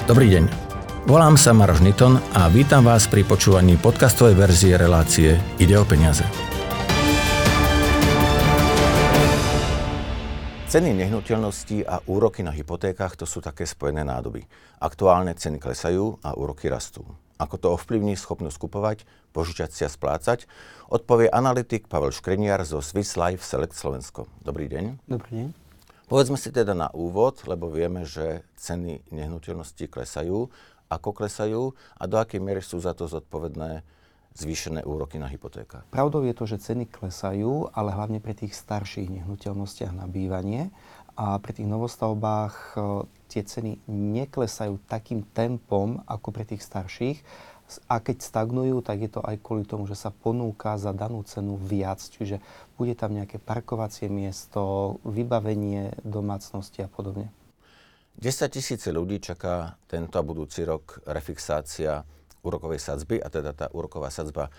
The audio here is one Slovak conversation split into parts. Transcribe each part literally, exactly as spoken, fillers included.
Dobrý deň. Volám sa Maroš Niton a vítam vás pri počúvaní podcastovej verzie relácie Ide o peniaze. Ceny nehnuteľností a úroky na hypotékach to sú také spojené nádoby. Aktuálne ceny klesajú a úroky rastú. Ako to ovplyvní schopnosť kupovať, požičať si a splácať, odpovie analytik Pavel Škriniar zo Swiss Life Select Slovensko. Dobrý deň. Dobrý deň. Povedzme si teda na úvod, lebo vieme, že ceny nehnuteľností klesajú, ako klesajú a do akej miery sú za to zodpovedné zvýšené úroky na hypotékach. Pravdou je to, že ceny klesajú, ale hlavne pri tých starších nehnuteľnostiach na bývanie. A pri tých novostavbách tie ceny neklesajú takým tempom ako pri tých starších. A keď stagnujú, tak je to aj kvôli tomu, že sa ponúka za danú cenu viac. Čiže bude tam nejaké parkovacie miesto, vybavenie domácnosti a podobne. desaťtisíce ľudí čaká tento a budúci rok refixácia úrokovej sadzby, a teda tá úroková sadzba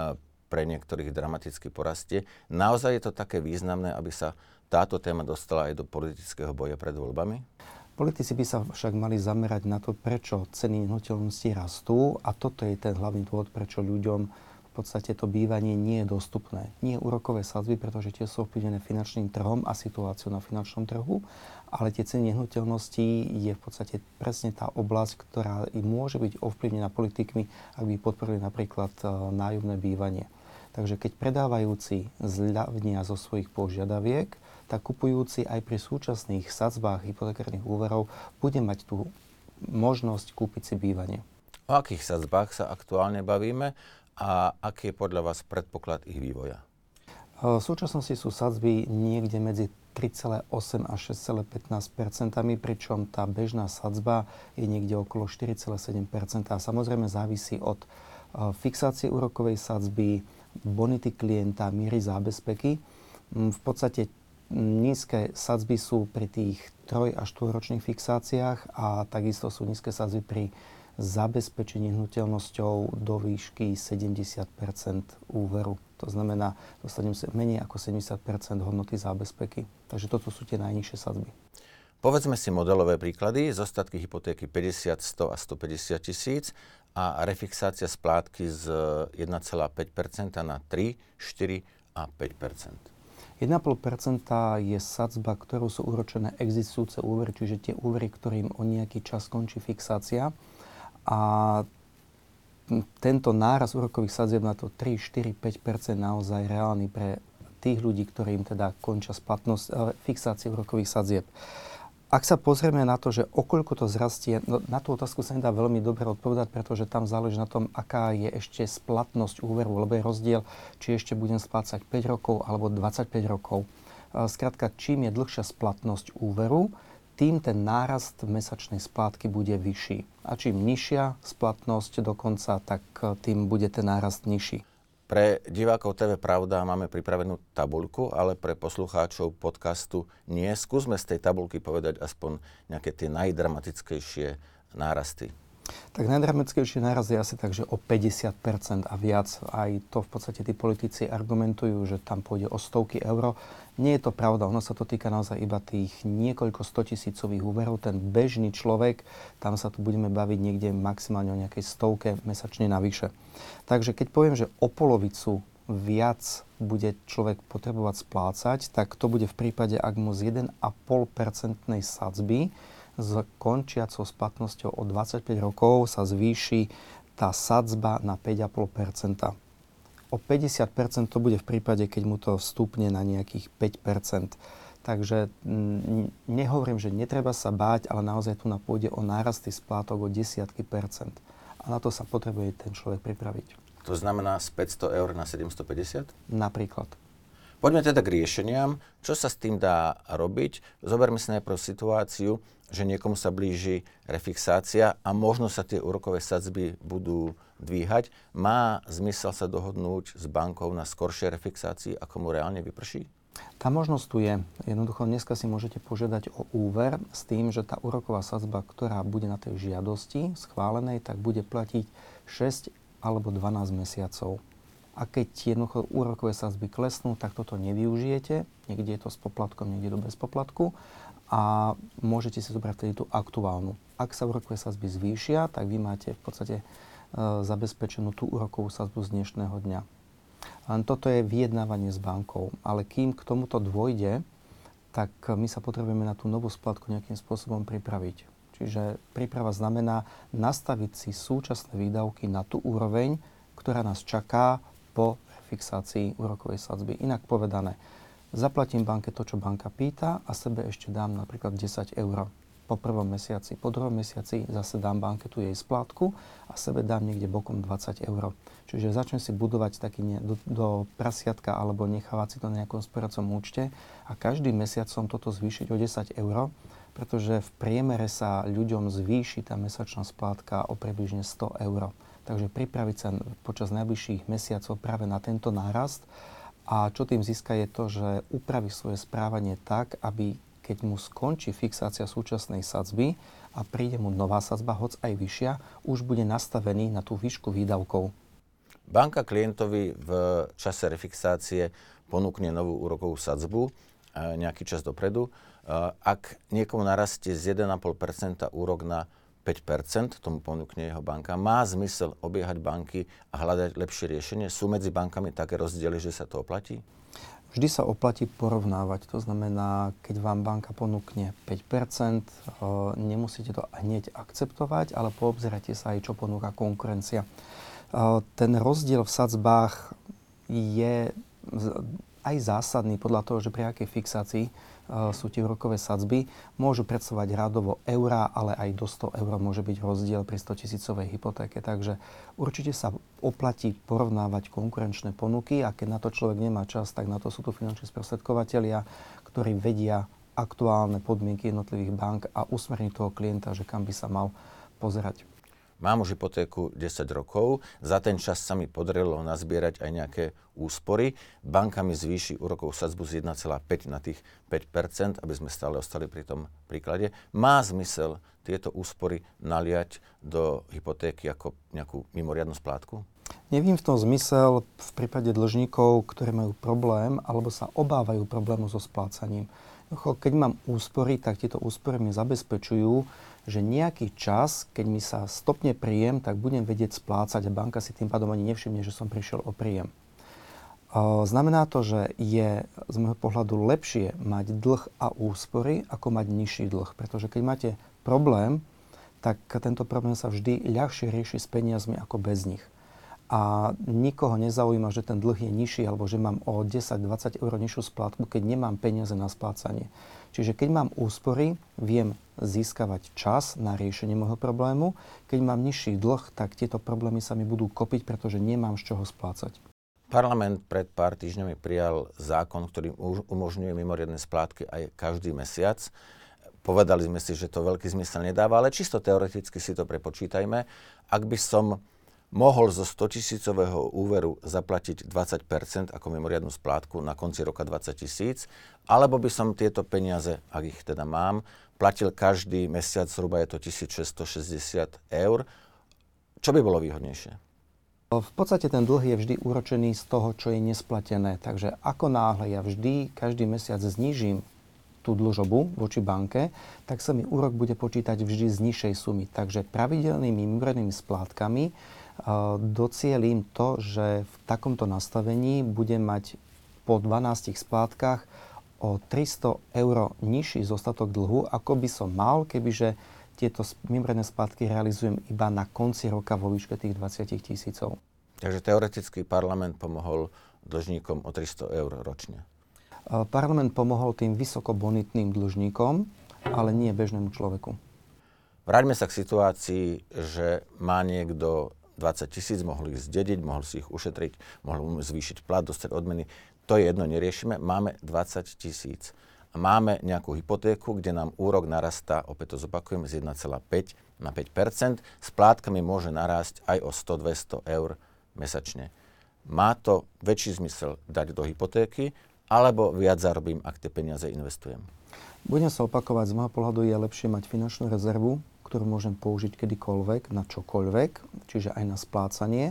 pre niektorých dramaticky porastie. Naozaj je to také významné, aby sa táto téma dostala aj do politického boja pred voľbami? Politici by sa však mali zamerať na to, prečo ceny nehnuteľností rastú, a toto je ten hlavný dôvod, prečo ľuďom v podstate to bývanie nie je dostupné. Nie úrokové sadzby, pretože tie sú ovplyvnené finančným trhom a situáciou na finančnom trhu, ale tie ceny nehnuteľností je v podstate presne tá oblasť, ktorá môže byť ovplyvnená politikmi, ak by podporili napríklad nájomné bývanie. Takže keď predávajúci zľavnia zo svojich požiadaviek, tak kupujúci aj pri súčasných sadzbách hypotekárnych úverov bude mať tú možnosť kúpiť si bývanie. O akých sadzbách sa aktuálne bavíme a aký je podľa vás predpoklad ich vývoja? V súčasnosti sú sadzby niekde medzi tri celé osem až šesť celé pätnásť percenta, pričom tá bežná sadzba je niekde okolo štyri celé sedem percenta. A samozrejme závisí od fixácie úrokovej sadzby, bonity klienta, miery zábezpeky. V podstate nízke sadzby sú pri tých troj až štvorročných fixáciách a takisto sú nízke sadzby pri zabezpečení nehnuteľnosťou do výšky sedemdesiat percent úveru. To znamená, dostaneme sa menej ako sedemdesiat percent hodnoty zábezpeky. Takže toto sú tie najnižšie sadzby. Povedzme si modelové príklady. Zostatky hypotéky päťdesiat, sto a stopäťdesiat tisíc a refixácia splátky z jeden celá päť percenta na tri, štyri a päť percent. jeden celá päť percenta je sadzba, ktorou sú úročené existujúce úvery, čiže tie úvery, ktorým o nejaký čas končí fixácia. A tento náraz úrokových sadzieb na to tri, štyri, päť percent naozaj reálny pre tých ľudí, ktorým teda končia splatnosť fixácie úrokových sadzieb. Ak sa pozrieme na to, že okoľko to zrastie, no, na tú otázku sa nedá veľmi dobre odpovedať, pretože tam záleží na tom, aká je ešte splatnosť úveru, lebo je rozdiel, či ešte budem splácať päť rokov alebo dvadsaťpäť rokov. Skrátka, čím je dlhšia splatnosť úveru, tým ten nárast mesačnej splátky bude vyšší. A čím nižšia splatnosť dokonca, tak tým bude ten nárast nižší. Pre divákov té vé Pravda máme pripravenú tabuľku, ale pre poslucháčov podcastu nie. Skúsme z tej tabuľky povedať aspoň nejaké tie najdramatickejšie nárasty. Tak najdramatickejší nárast je asi tak, že o päťdesiat percent a viac. Aj to v podstate tí politici argumentujú, že tam pôjde o stovky eur. Nie je to pravda, ono sa to týka naozaj iba tých niekoľko stotisícových úverov. Ten bežný človek, tam sa tu budeme baviť niekde maximálne o nejakej stovke mesačne navyše. Takže keď poviem, že o polovicu viac bude človek potrebovať splácať, tak to bude v prípade, ak mu z jeden celá päť percentnej sadzby s končiacou splatnosťou o dvadsaťpäť rokov sa zvýši tá sadzba na päť celá päť percenta. O päťdesiat percent to bude v prípade, keď mu to vstúpne na nejakých päť percent. Takže m, nehovorím, že netreba sa báť, ale naozaj tu na pôjde o nárasty splátok o desiatky percent. A na to sa potrebuje ten človek pripraviť. To znamená z päťsto eur na sedemstopäťdesiat? Napríklad. Poďme teda k riešeniam. Čo sa s tým dá robiť? Zoberme si najprv situáciu, že niekomu sa blíži refixácia a možno sa tie úrokové sadzby budú dvíhať. Má zmysel sa dohodnúť s bankou na skoršej refixácii, ako mu reálne vyprší? Tá možnosť tu je. Jednoducho dneska si môžete požiadať o úver s tým, že tá úroková sadzba, ktorá bude na tej žiadosti schválenej, tak bude platiť šesť alebo dvanásť mesiacov. A keď jednoducho úrokové sadzby klesnú, tak toto nevyužijete. Niekde je to s poplatkom, niekde je to bez poplatku. a môžete si zobrať vtedy tú aktuálnu. Ak sa úrokové sadzby zvýšia, tak vy máte v podstate e, zabezpečenú tú úrokovú sadzbu z dnešného dňa. Len toto je vyjednávanie s bankou, ale kým k tomuto dôjde, tak my sa potrebujeme na tú novú splatku nejakým spôsobom pripraviť. Čiže príprava znamená nastaviť si súčasné výdavky na tú úroveň, ktorá nás čaká po fixácii úrokovej sadzby. Inak povedané, zaplatím banke to, čo banka pýta a sebe ešte dám napríklad desať eur po prvom mesiaci. Po druhom mesiaci zase dám banke tú jej splátku a sebe dám niekde bokom dvadsať eur. Čiže začnem si budovať taký ne, do, do prasiatka alebo nechávať si to na nejakom sporacom účte a každý mesiac som toto zvýšiť o desať eur, pretože v priemere sa ľuďom zvýši tá mesačná splátka o približne sto eur. Takže pripraviť sa počas najbližších mesiacov práve na tento nárast. A čo tým získa je to, že upraví svoje správanie tak, aby keď mu skončí fixácia súčasnej sadzby a príde mu nová sadzba, hoc aj vyššia, už bude nastavený na tú výšku výdavkov. Banka klientovi v čase refixácie ponúkne novú úrokovú sadzbu nejaký čas dopredu. Ak niekomu narastie z jeden celá päť percenta úrok na päť percent, tomu ponúkne jeho banka, má zmysel obiehať banky a hľadať lepšie riešenie? Sú medzi bankami také rozdiely, že sa to oplatí? Vždy sa oplatí porovnávať. To znamená, keď vám banka ponúkne päť percent, nemusíte to hneď akceptovať, ale poobzerajte sa aj, čo ponúka konkurencia. Ten rozdiel v sadzbách je aj zásadný podľa toho, že pri akej fixácii sú tie úrokové sadzby. Môžu predstavovať rádovo eurá, ale aj do sto eur môže byť rozdiel pri stotisícovej hypotéke. Takže určite sa oplatí porovnávať konkurenčné ponuky a keď na to človek nemá čas, tak na to sú tu finanční sprostredkovatelia, ktorí vedia aktuálne podmienky jednotlivých bank a usmerniť toho klienta, že kam by sa mal pozerať. Mám už hypotéku desať rokov, za ten čas sa mi podarilo nazbierať aj nejaké úspory. Banka mi zvýši úrokovú sadzbu z jeden celá päť na tých päť percent, aby sme stále ostali pri tom príklade. Má zmysel tieto úspory naliať do hypotéky ako nejakú mimoriadnu splátku? Nevidím v tom zmysel v prípade dlžníkov, ktorí majú problém alebo sa obávajú problému so splácaním. Keď mám úspory, tak tieto úspory mi zabezpečujú, že nejaký čas, keď mi sa stopne príjem, tak budem vedieť splácať a banka si tým pádom ani nevšimne, že som prišiel o príjem. Znamená to, že je z môjho pohľadu lepšie mať dlh a úspory, ako mať nižší dlh. Pretože keď máte problém, tak tento problém sa vždy ľahšie rieši s peniazmi ako bez nich. A nikoho nezaujíma, že ten dlh je nižší alebo že mám o desať dvadsať eur nižšiu splátku, keď nemám peniaze na splácanie. Čiže keď mám úspory, viem získavať čas na riešenie môjho problému. Keď mám nižší dlh, tak tieto problémy sa mi budú kopiť, pretože nemám z čoho splácať. Parlament pred pár týždňami prijal zákon, ktorý umožňuje mimoriadne splátky aj každý mesiac. Povedali sme si, že to veľký zmysel nedáva, ale čisto teoreticky si to prepočítajme. Ak by som mohol zo stotisícového úveru zaplatiť dvadsať percent ako mimoriadnu splátku na konci roka dvadsať tisíc, alebo by som tieto peniaze, ak ich teda mám, platil každý mesiac, zhruba je to tisícšesťstošesťdesiat eur. Čo by bolo výhodnejšie? V podstate ten dlh je vždy úročený z toho, čo je nesplatené. Takže ako náhle ja vždy každý mesiac znížim tú dlžobu voči banke, tak sa mi úrok bude počítať vždy z nižšej sumy. Takže pravidelnými mimoriadnymi splátkami docielím to, že v takomto nastavení budem mať po dvanástich splátkach o tristo eur nižší zostatok dlhu, ako by som mal, kebyže tieto mimoriadne splátky realizujem iba na konci roka vo výške tých dvadsať tisícov. Takže teoreticky parlament pomohol dlžníkom o tristo eur ročne. Parlament pomohol tým vysokobonitným dlžníkom, ale nie bežnému človeku. Vráťme sa k situácii, že má niekto dvadsať tisíc, mohol ich zdediť, mohol si ich ušetriť, mohol mu zvýšiť plat, dostať odmeny. To je jedno, neriešime. Máme dvadsať tisíc. A máme nejakú hypotéku, kde nám úrok narastá, opäť to zopakujem, z jeden celá päť na päť percent. Splátkami môže narásť aj o sto dvesto eur mesačne. Má to väčší zmysel dať do hypotéky, alebo viac zarobím, ak tie peniaze investujem? Budem sa opakovať, z môjho pohľadu je lepšie mať finančnú rezervu, ktorú môžem použiť kedykoľvek, na čokoľvek, čiže aj na splácanie.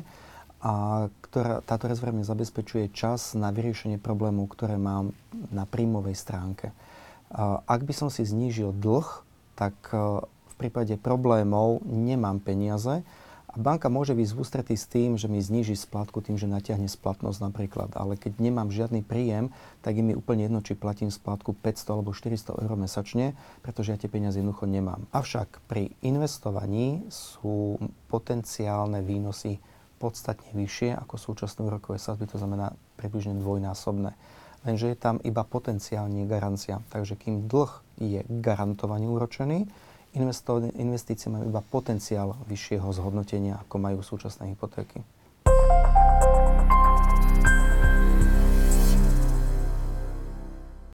A ktorá, táto rezerva mi zabezpečuje čas na vyriešenie problémov, ktoré mám na príjmovej stránke. Ak by som si znížil dlh, tak v prípade problémov nemám peniaze a banka môže výsť v ústretí s tým, že mi zníži splátku tým, že natiahne splatnosť napríklad. Ale keď nemám žiadny príjem, tak je mi úplne jedno, či platím splátku päťsto alebo štyristo eur mesačne, pretože ja tie peniaze jednoducho nemám. Avšak pri investovaní sú potenciálne výnosy podstatne vyššie ako súčasné úrokové sadzby, to znamená približne dvojnásobné. Lenže je tam iba potenciálne garancia. Takže kým dlh je garantovane úročený, investície majú iba potenciál vyššieho zhodnotenia, ako majú súčasné hypotéky.